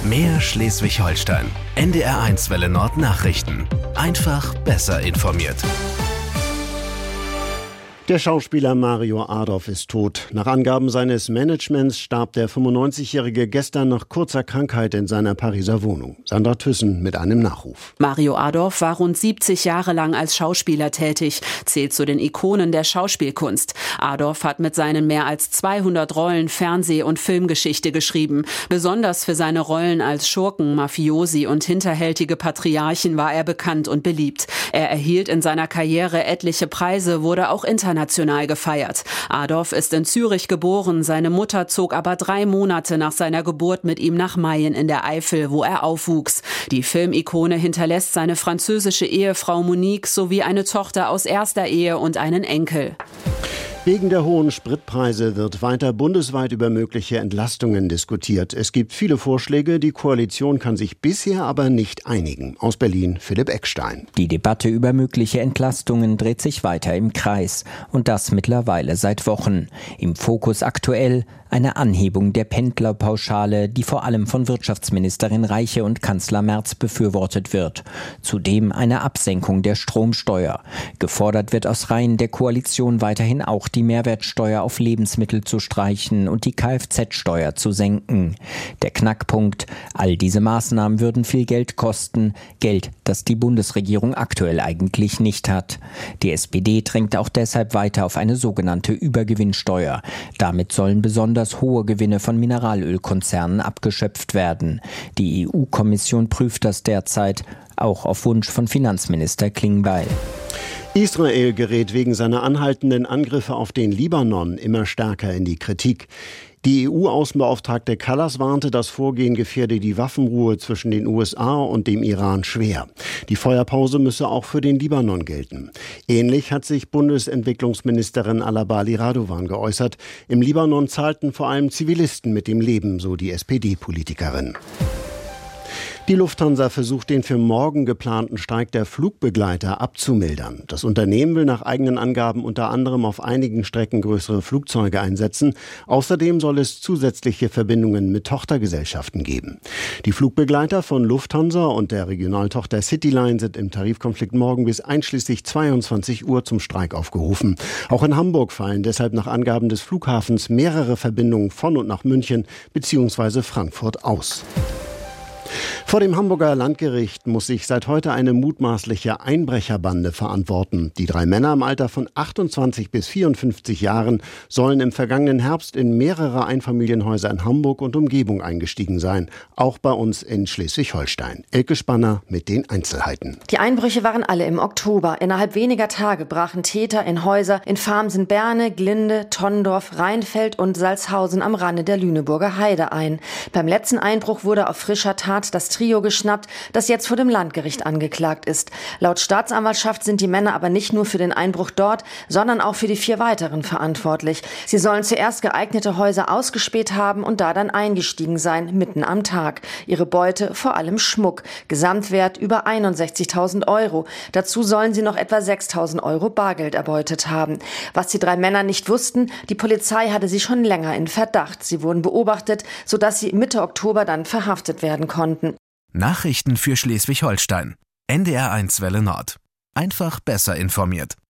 Mehr Schleswig-Holstein. NDR1 Welle Nord Nachrichten. Einfach besser informiert. Der Schauspieler Mario Adorf ist tot. Nach Angaben seines Managements starb der 95-Jährige gestern nach kurzer Krankheit in seiner Pariser Wohnung. Sandra Thyssen mit einem Nachruf. Mario Adorf war rund 70 Jahre lang als Schauspieler tätig, zählt zu den Ikonen der Schauspielkunst. Adorf hat mit seinen mehr als 200 Rollen Fernseh- und Filmgeschichte geschrieben. Besonders für seine Rollen als Schurken, Mafiosi und hinterhältige Patriarchen war er bekannt und beliebt. Er erhielt in seiner Karriere etliche Preise, wurde auch international gefeiert. Adorf ist in Zürich geboren, seine Mutter zog aber 3 Monate nach seiner Geburt mit ihm nach Mayen in der Eifel, wo er aufwuchs. Die Filmikone hinterlässt seine französische Ehefrau Monique sowie eine Tochter aus erster Ehe und einen Enkel. Wegen der hohen Spritpreise wird weiter bundesweit über mögliche Entlastungen diskutiert. Es gibt viele Vorschläge, die Koalition kann sich bisher aber nicht einigen. Aus Berlin Philipp Eckstein. Die Debatte über mögliche Entlastungen dreht sich weiter im Kreis. Und das mittlerweile seit Wochen. Im Fokus aktuell eine Anhebung der Pendlerpauschale, die vor allem von Wirtschaftsministerin Reiche und Kanzler Merz befürwortet wird. Zudem eine Absenkung der Stromsteuer. Gefordert wird aus Reihen der Koalition weiterhin auch die Mehrwertsteuer auf Lebensmittel zu streichen und die Kfz-Steuer zu senken. Der Knackpunkt: all diese Maßnahmen würden viel Geld kosten. Geld, das die Bundesregierung aktuell eigentlich nicht hat. Die SPD drängt auch deshalb weiter auf eine sogenannte Übergewinnsteuer. Damit sollen besonders hohe Gewinne von Mineralölkonzernen abgeschöpft werden. Die EU-Kommission prüft das derzeit, auch auf Wunsch von Finanzminister Klingbeil. Israel gerät wegen seiner anhaltenden Angriffe auf den Libanon immer stärker in die Kritik. Die EU-Außenbeauftragte Kallas warnte, das Vorgehen gefährde die Waffenruhe zwischen den USA und dem Iran schwer. Die Feuerpause müsse auch für den Libanon gelten. Ähnlich hat sich Bundesentwicklungsministerin Alabali Radovan geäußert. Im Libanon zahlten vor allem Zivilisten mit dem Leben, so die SPD-Politikerin. Die Lufthansa versucht, den für morgen geplanten Streik der Flugbegleiter abzumildern. Das Unternehmen will nach eigenen Angaben unter anderem auf einigen Strecken größere Flugzeuge einsetzen. Außerdem soll es zusätzliche Verbindungen mit Tochtergesellschaften geben. Die Flugbegleiter von Lufthansa und der Regionaltochter Cityline sind im Tarifkonflikt morgen bis einschließlich 22 Uhr zum Streik aufgerufen. Auch in Hamburg fallen deshalb nach Angaben des Flughafens mehrere Verbindungen von und nach München bzw. Frankfurt aus. Vor dem Hamburger Landgericht muss sich seit heute eine mutmaßliche Einbrecherbande verantworten. Die 3 Männer im Alter von 28 bis 54 Jahren sollen im vergangenen Herbst in mehrere Einfamilienhäuser in Hamburg und Umgebung eingestiegen sein. Auch bei uns in Schleswig-Holstein. Elke Spanner mit den Einzelheiten. Die Einbrüche waren alle im Oktober. Innerhalb weniger Tage brachen Täter in Häuser in Farmsen-Berne, Glinde, Tondorf, Rheinfeld und Salzhausen am Rande der Lüneburger Heide ein. Beim letzten Einbruch wurde auf frischer Tat das Trio geschnappt, das jetzt vor dem Landgericht angeklagt ist. Laut Staatsanwaltschaft sind die Männer aber nicht nur für den Einbruch dort, sondern auch für die 4 weiteren verantwortlich. Sie sollen zuerst geeignete Häuser ausgespäht haben und da dann eingestiegen sein, mitten am Tag. Ihre Beute vor allem Schmuck. Gesamtwert über 61.000 €. Dazu sollen sie noch etwa 6.000 € Bargeld erbeutet haben. Was die 3 Männer nicht wussten: die Polizei hatte sie schon länger in Verdacht. Sie wurden beobachtet, sodass sie Mitte Oktober dann verhaftet werden konnten. Nachrichten für Schleswig-Holstein. NDR1 Welle Nord. Einfach besser informiert.